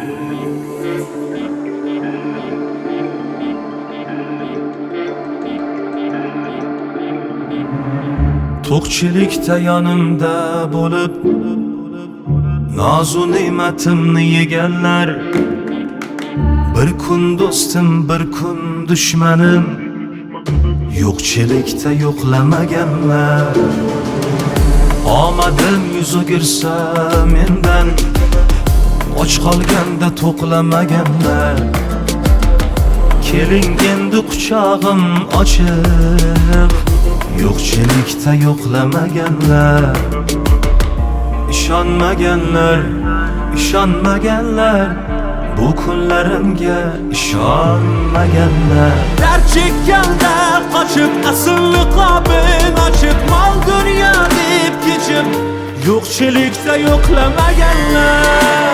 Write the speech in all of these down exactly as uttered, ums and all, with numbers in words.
To'qchilikda yonimda bo'lib nozu ne'matimni yeganlar, bir kun do'stim bir kun dushmanim, yo'qchilikda yo'qlamaganlar. Omadim yuz o'girsa mendan, och qolganda to'qlamaganlar. Keling endi quchog'im ochiq, yo'qchilikda yo'qlamaganlar. Ishonmaganlar, ishonmaganlar, bu kunlarimga ishonmaganlar. Dard chekkanda qochib asl niqobin ochib, mol dunyo deb kechib, yo'qchilikda yo'qlamaganlar.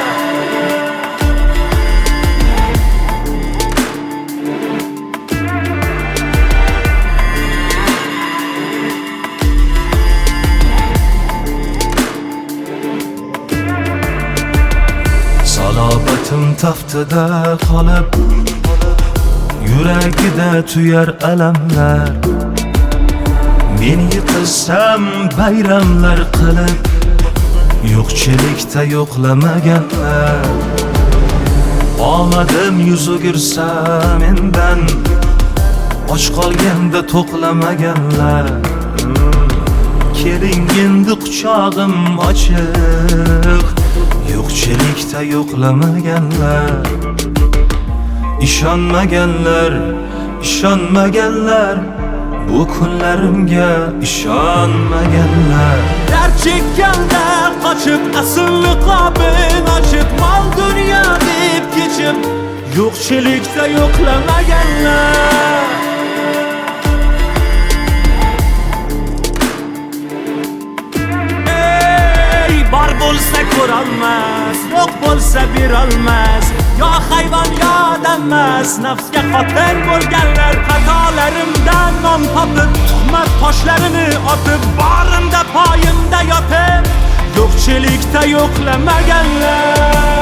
Salobatim taftida qolib, yuragida tuyar alamlar. Men yiqilsam bayramlar qilib, yo'qchilikda yo'qlamaganlar. Omadim yuz o'girsa mendan, och qolganda to'qlamaganlar. Keling endi quchog'im ochiq, yo'qchilikda yo'qlamaganlar. Ishonmaganlar, ishonmaganlar, bu kunlarimga ishonmaganlar. Dard chekkanda qochib asl niqobin ochib, mol dunyo deb kechib, yo'qchilikda yo'qlamaganlar. Bor bo'lsa ko'rolmas, yo'q bo'lsa berolmas, yo hayvon yo odammas. Nafsga xotin bo'lganlar, xatolarimdan non topib, tuhmat toshlarini otib, borimda poyimda yotib, yo'qchilikda yo'qlamaganlar.